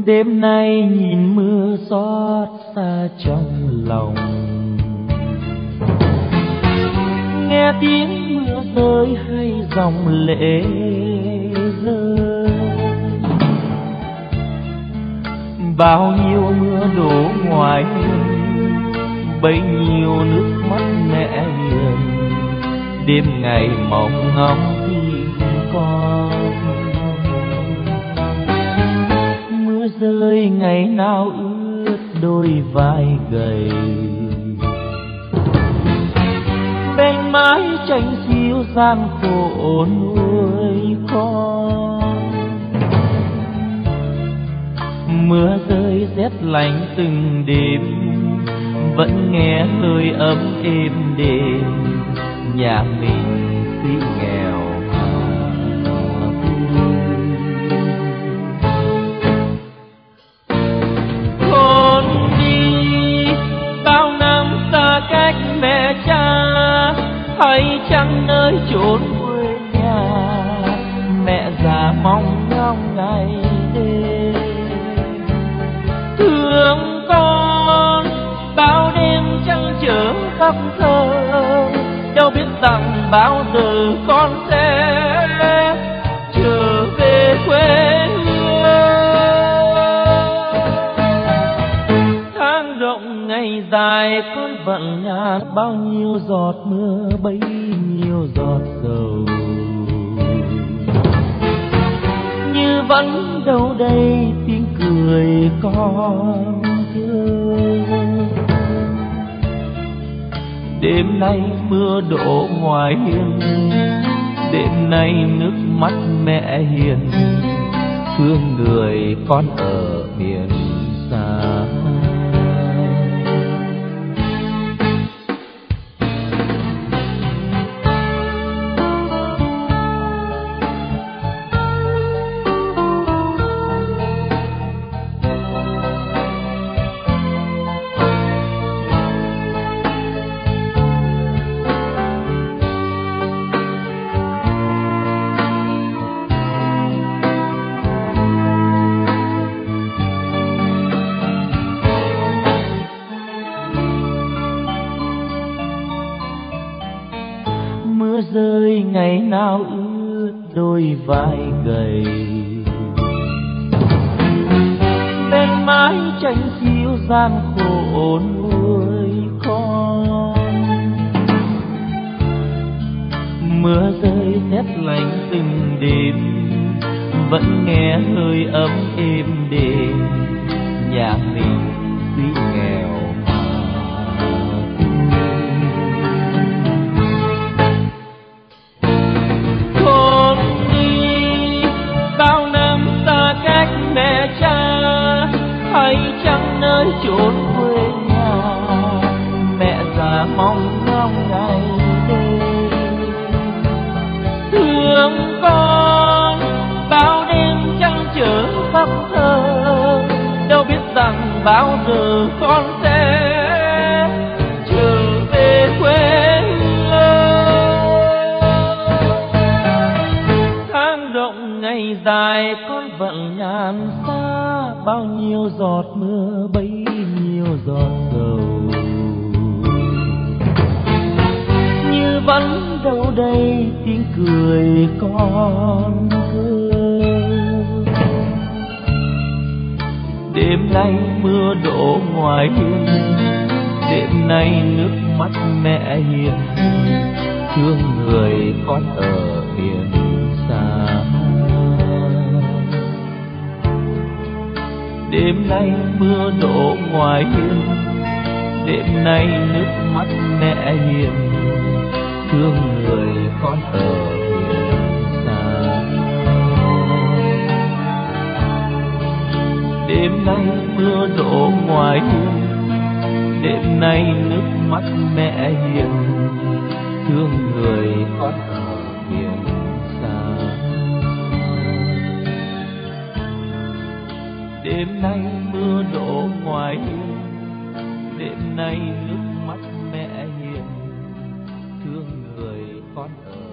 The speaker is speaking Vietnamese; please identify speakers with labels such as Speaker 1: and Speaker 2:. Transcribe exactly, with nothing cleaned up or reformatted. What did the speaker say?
Speaker 1: Đêm nay nhìn mưa xót xa trong lòng, nghe tiếng mưa rơi hay dòng lệ rơi. Bao nhiêu mưa đổ ngoài hiên, bấy nhiêu nước mắt mẹ hiền. Đêm ngày mong ngóng tìm con, mưa rơi ngày nào ướt đôi vai gầy. Bên mái tranh xiêu gian khổ nuôi con, mưa rơi rét lạnh từng đêm, vẫn nghe lời ấm êm đềm. Nhà mình tuy nghèo mà vui. Con đi bao năm xa cách mẹ cha, hay chăng nơi chốn quê nhà. Mẹ già mong ngóng ngày đêm, thương con bao đêm trăng trở khóc thơ. Đâu biết rằng bao giờ con sẽ trở về quê hương. Tháng rộng ngày dài con vẫn nhạt, bao nhiêu giọt mưa bấy nhiêu giọt dầu. Như vẫn đâu đây tiếng cười con thương. Đêm nay mưa đổ ngoài hiên, đêm nay nước mắt mẹ hiền. Thương người con ở miền xa. Mưa rơi ngày nào ướt đôi vai gầy. Bên mái tranh xiêu gian khổ nuôi con, mưa rơi rét lạnh từng đêm, vẫn nghe hơi ấm êm đềm. Nhà mình tuy nghèo mẹ cha, hay chăng nơi chốn quê nhà. Mẹ già mong ngóng ngày đêm, thương con bao đêm trăng trở khóc thơ. Đâu biết rằng bao giờ con sẽ trở về quê hương. Tháng rộng ngày dài con vẫn nhàn xa, bao nhiêu giọt mưa bấy nhiêu giọt dầu. Như vẫn đâu đây tiếng cười con thương. Đêm nay mưa đổ ngoài hiên, đêm nay nước mắt mẹ hiền. Thương người con ở miền xa. Đêm nay mưa đổ ngoài hiên, đêm nay nước mắt mẹ hiền. Thương người con ở miền xa. Đêm nay mưa đổ ngoài hiên, đêm nay nước mắt mẹ hiền. Thương người con ở miền xa. Đêm nay mưa đổ ngoài hiên, đêm nay nước mắt mẹ hiền. Thương người con ở